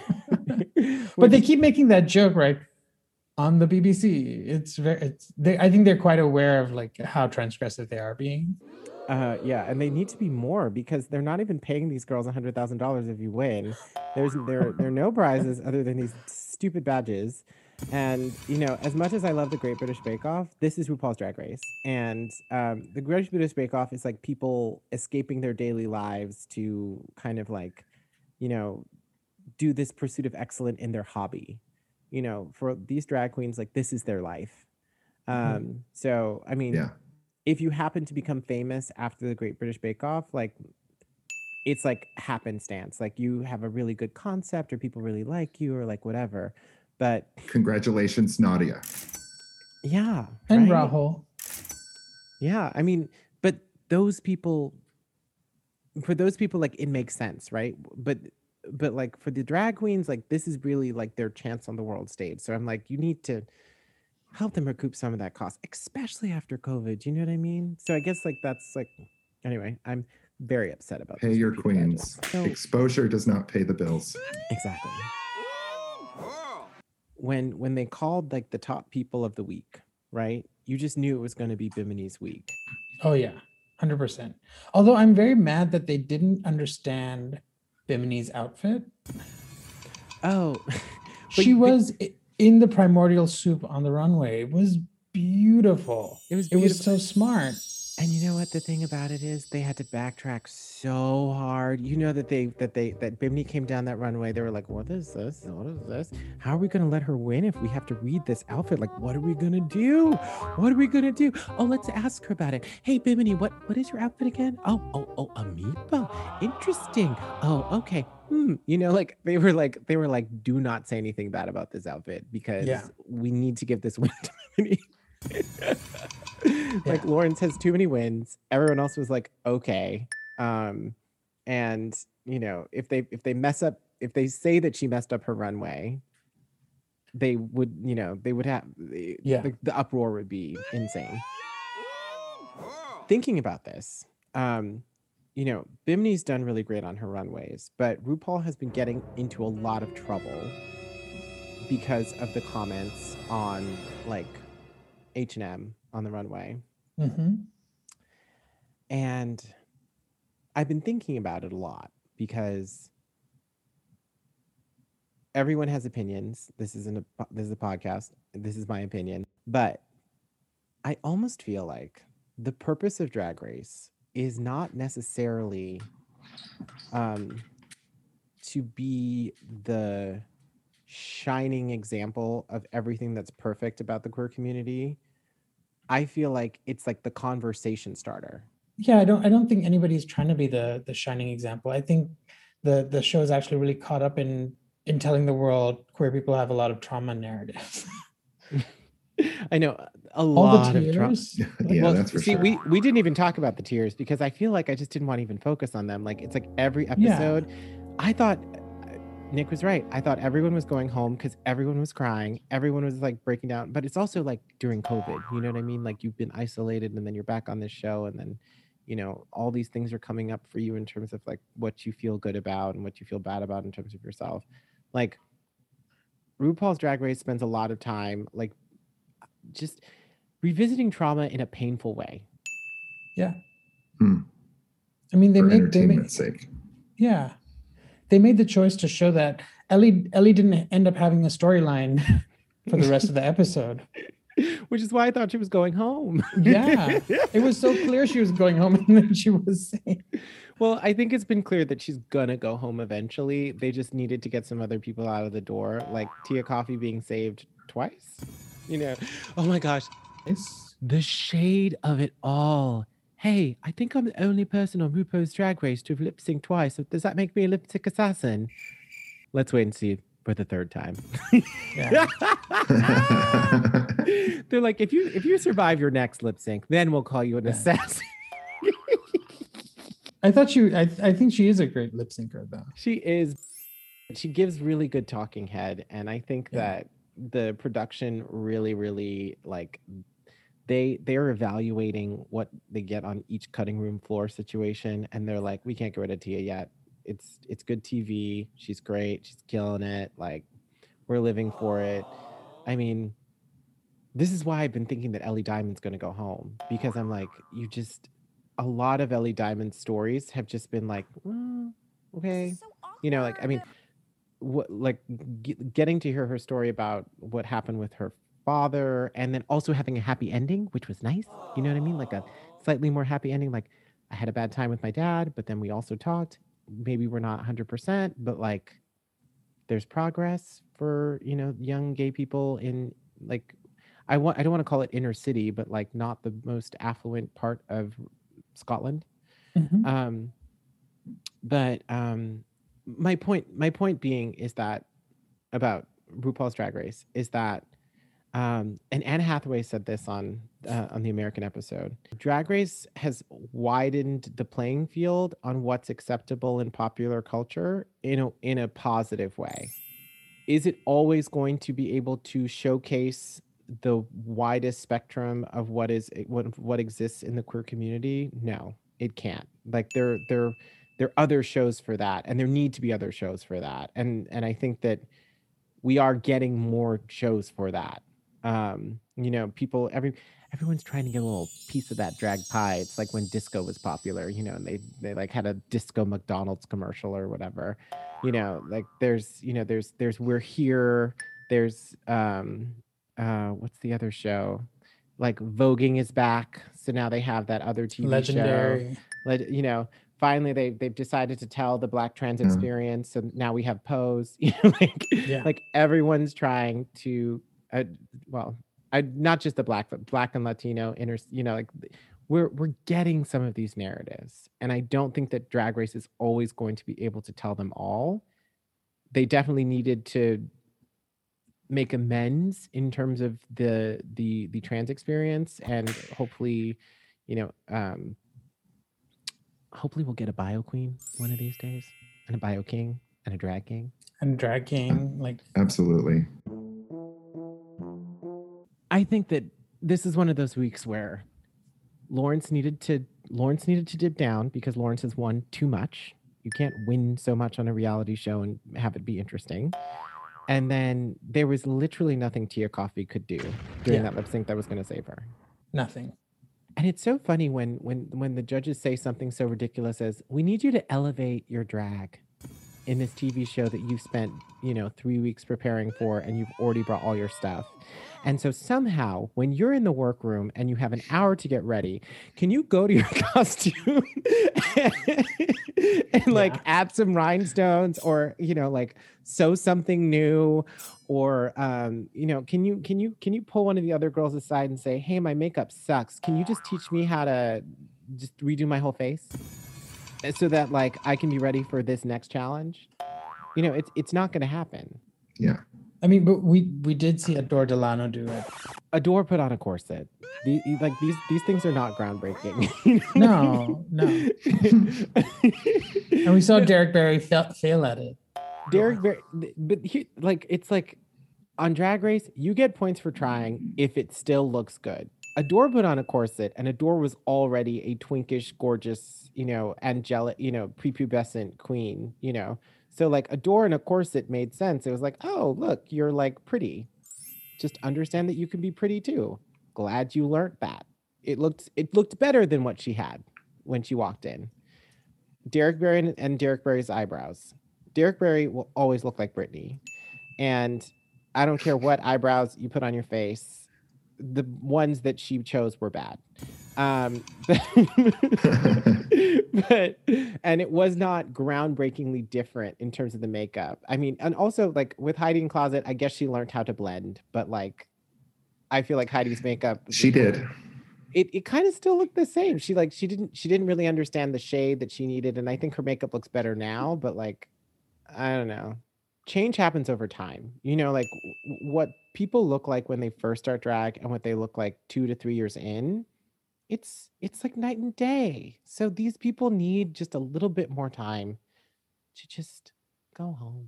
But they which- keep making that joke, right? On the B B C. It's very it's they I think they're quite aware of like how transgressive they are being. Uh, yeah, and they need to be more because they're not even paying these girls a hundred thousand dollars if you win. There's there there are no prizes other than these stupid badges. And you know, as much as I love the Great British Bake Off, this is RuPaul's Drag Race, and um, the Great British Bake Off is like people escaping their daily lives to kind of like, you know, do this pursuit of excellence in their hobby. You know, for these drag queens, like this is their life. Um, so I mean, Yeah. if you happen to become famous after the Great British Bake Off, like it's like happenstance. Like you have a really good concept or people really like you or like whatever. But Congratulations, Nadia. yeah. And right? Rahul. Yeah. I mean, but those people, for those people, like it makes sense, right? But but like for the drag queens, like this is really like their chance on the world stage. So I'm like, you need to help them recoup some of that cost, especially after COVID. Do you know what I mean? So I guess like that's like anyway, I'm very upset about Pay those your repeated queens. badges. So- Exposure does not pay the bills. Exactly. When when they called like the top people of the week, right? You just knew it was going to be Bimini's week. Oh yeah, one hundred percent. Although I'm very mad that they didn't understand Bimini's outfit. Oh, She was i- in the primordial soup on the runway. It was beautiful. It was It was beautiful. so smart. And you know what the thing about it is? They had to backtrack so hard. You know that they that they that Bimini came down that runway. They were like, "What is this? What is this? How are we gonna let her win if we have to read this outfit? Like, what are we gonna do? What are we gonna do? Oh, let's ask her about it. Hey, Bimini, what what is your outfit again? Oh, oh, oh, Amoeba. Interesting. Oh, okay. Hmm. You know, like they were like they were like, do not say anything bad about this outfit because Yeah. we need to give this win to Bimini. Like Lawrence has too many wins. Everyone else was like, okay. Um, and you know, if they if they mess up, if they say that she messed up her runway, they would, you know, they would have, Yeah. the, the uproar would be insane. Thinking about this, um, you know, Bimini's done really great on her runways, but RuPaul has been getting into a lot of trouble because of the comments on like H and M on the runway. Mm-hmm. And I've been thinking about it a lot because everyone has opinions. This isn't a this is a podcast. This is my opinion. But I almost feel like the purpose of Drag Race is not necessarily um, to be the shining example of everything that's perfect about the queer community. I feel like it's like the conversation starter. Yeah, I don't I don't think anybody's trying to be the the shining example. I think the the show is actually really caught up in in telling the world queer people have a lot of trauma narratives. I know a All lot the of trauma. tears. Yeah, Well, that's for see, sure. we we didn't even talk about the tears because I feel like I just didn't want to even focus on them. Like it's like every Yeah. episode, I thought Nick was right. I thought everyone was going home because everyone was crying. Everyone was like breaking down. But it's also like during COVID, you know what I mean? Like you've been isolated and then you're back on this show and then, you know, all these things are coming up for you in terms of like what you feel good about and what you feel bad about in terms of yourself. Like RuPaul's Drag Race spends a lot of time like just revisiting trauma in a painful way. Yeah. Hmm. I mean, they For made they made entertainment's sake. yeah. They made the choice to show that Ellie Ellie didn't end up having a storyline for the rest of the episode. Which is why I thought she was going home. Yeah. It was so clear she was going home and then she was saying. Well, I think it's been clear that she's gonna go home eventually. They just needed to get some other people out of the door, like Tia Coffee being saved twice. You know, oh my gosh, It's the shade of it all. Hey, I think I'm the only person on RuPaul's Drag Race to have lip synced twice. So does that make me a lip sync assassin? Let's wait and see for the third time. yeah. They're like, if you if you survive your next lip sync, then we'll call you an assassin. I thought she I I think she is a great lip syncer though. She is. She gives really good talking head, and I think Yeah. that the production really, really like they they're evaluating what they get on each cutting room floor situation, and they're like, we can't get rid of Tia yet. It's it's good T V. She's great. She's killing it. Like we're living for it. I mean, this is why I've been thinking that Ellie Diamond's going to go home because I'm like, you just a lot of Ellie Diamond's stories have just been like, well, okay, you know, like I mean, what like g- getting to hear her story about what happened with her father and then also having a happy ending, which was nice. You know what I mean? Like a slightly more happy ending. Like I had a bad time with my dad, but then we also talked. Maybe we're not one hundred percent, but like there's progress for, you know, young gay people in like I want I don't want to call it inner city, but like not the most affluent part of Scotland. Mhm. Um but um my point my point being is that about RuPaul's Drag Race is that um and Anne Hathaway said this on uh, on the American episode. Drag Race has widened the playing field on what's acceptable in popular culture in a in a positive way. Is it always going to be able to showcase the widest spectrum of what is what what exists in the queer community? No, it can't. Like there there there are other shows for that, and there need to be other shows for that. And and I think that we are getting more shows for that. Um, you know, people every everyone's trying to get a little piece of that drag pie. It's like when disco was popular, you know, and they they like had a disco McDonald's commercial or whatever. You know, like there's you know there's there's We're Here. There's um uh what's the other show? Like Voguing is back, so now they have that other T V Legendary. show. Like you know, finally they they've decided to tell the Black trans Yeah. experience, so now we have Pose. You know, like Yeah. like everyone's trying to, uh, well, I not just the Black, but Black and Latino inter. You know, like we're we're getting some of these narratives, and I don't think that Drag Race is always going to be able to tell them all. They definitely needed to make amends in terms of the the the trans experience, and hopefully, you know, um, hopefully we'll get a bio queen one of these days, and a bio king, and a drag king. And drag king, like Absolutely. I think that this is one of those weeks where Lawrence needed to Lawrence needed to dip down because Lawrence has won too much. You can't win so much on a reality show and have it be interesting. And then there was literally nothing Tia Coffey could do during Yeah. that lip sync that was going to save her. Nothing. And it's so funny when when when the judges say something so ridiculous as, "We need you to elevate your drag in this T V show that you've spent, you know, three weeks preparing for, and you've already brought all your stuff." And so somehow, when you're in the workroom and you have an hour to get ready, can you go to your costume and, and like add some rhinestones, or you know, like sew something new, or um, you know, can you can you can you pull one of the other girls aside and say, "Hey, my makeup sucks. Can you just teach me how to just redo my whole face so that like I can be ready for this next challenge?" You know, it's it's not going to happen. Yeah. I mean, but we we did see Adore Delano do it. Adore put on a corset. The, like these these things are not groundbreaking. You No, know? no. And we saw Derek Barry fail, fail at it. Derek Barry, but he, like it's like on Drag Race, you get points for trying if it still looks good. Adore put on a corset, and Adore was already a twinkish, gorgeous, you know, angelic, you know, prepubescent queen, you know. So like Adore in a corset made sense. It was like, oh, look, you're like pretty. Just understand that you can be pretty too. Glad you learned that. It looked it looked better than what she had when she walked in. Derek Barry and Derek Barry's eyebrows. Derek Barry will always look like Britney. And I don't care what eyebrows you put on your face. The ones that she chose were bad. Um, but, but and it was not groundbreakingly different in terms of the makeup. I mean, and also like with Heidi in Closet, I guess she learned how to blend, but like I feel like Heidi's makeup, She did. it, it kind of still looked the same. She like she didn't she didn't really understand the shade that she needed, and I think her makeup looks better now, but like I don't know. Change happens over time. You know, like w- what people look like when they first start drag and what they look like two to three years in, it's it's like night and day. So these people need just a little bit more time to just go home.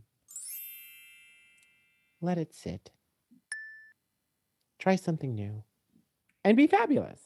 Let it sit. Try something new. And be fabulous.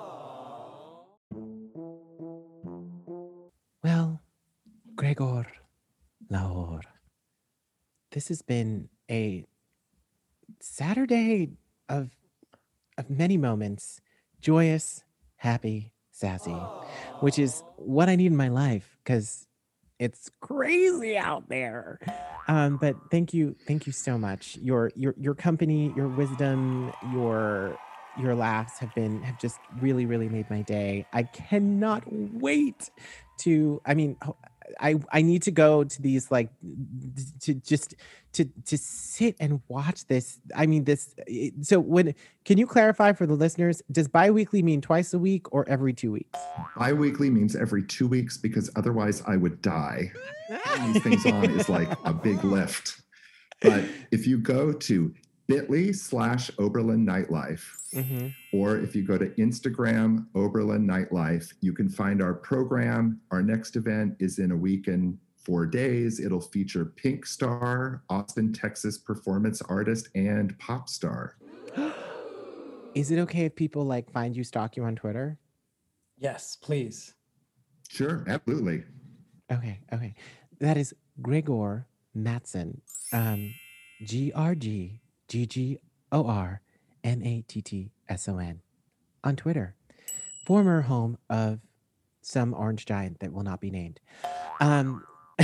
Well, Gregor Lahore, this has been a Saturday of of many moments, joyous, happy, sassy, which is what I need in my life because it's crazy out there. Um, but thank you, thank you so much. Your your your company, your wisdom, your your laughs have been have just really really made my day. I cannot wait to. I mean. I, I need to go to these like to just to to sit and watch this. I mean this. So when can you clarify for the listeners? Does bi-weekly mean twice a week or every two weeks? Bi-weekly means every two weeks because otherwise I would die. Putting these things on is like a big lift. But if you go to bit.ly slash Oberlin Nightlife, mm-hmm. or if you go to Instagram, Oberlin Nightlife, you can find our program. Our next event is in a week and four days. It'll feature Pink Star, Austin, Texas performance artist, and pop star. Is it okay if people like find you, stalk you on Twitter? Yes, please. Sure, absolutely. Okay, okay. That is Gregor Mattson, um, G R G G G O R M A T T S O N on Twitter. Former home of some orange giant that will not be named. Um,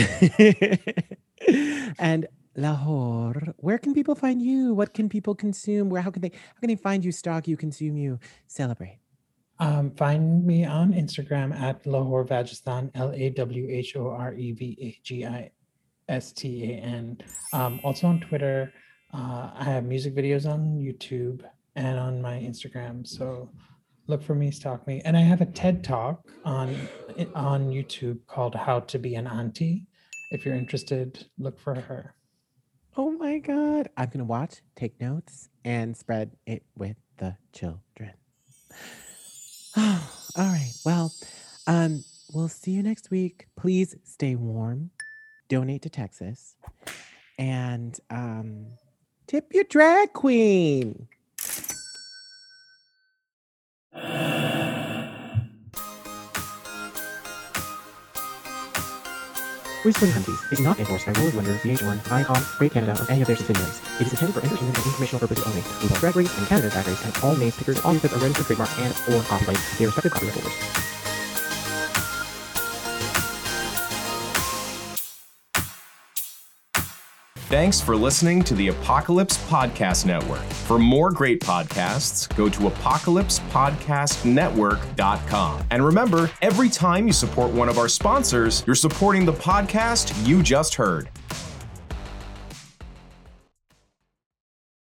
and Lahore, where can people find you? What can people consume? Where how can they how can they find you, stalk you, consume you, celebrate? Um, find me on Instagram at Lahore Vagistan, L A W H O R E V A G I S T A N. Um, also on Twitter. Uh, I have music videos on YouTube and on my Instagram. So look for me, stalk me. And I have a TED Talk on on YouTube called How to Be an Auntie. If you're interested, look for her. Oh my God. I'm going to watch, take notes, and spread it with the children. All right. Well, um, we'll see you next week. Please stay warm. Donate to Texas. And um, tip your drag queen. Where's Twenty Hunties is not endorsed by Roland Wonder, V H one, Icon, Great Canada, or any of their subsidiaries. It is intended for entertainment and informational purposes only. RuPaul's Drag Race and Canada's Drag Race and all names, pictures, audiences are registered trademarks and or copyrights, their respective copyright holders. Thanks for listening to the Apocalypse Podcast Network. For more great podcasts, go to apocalypse podcast network dot com. And remember, every time you support one of our sponsors, you're supporting the podcast you just heard.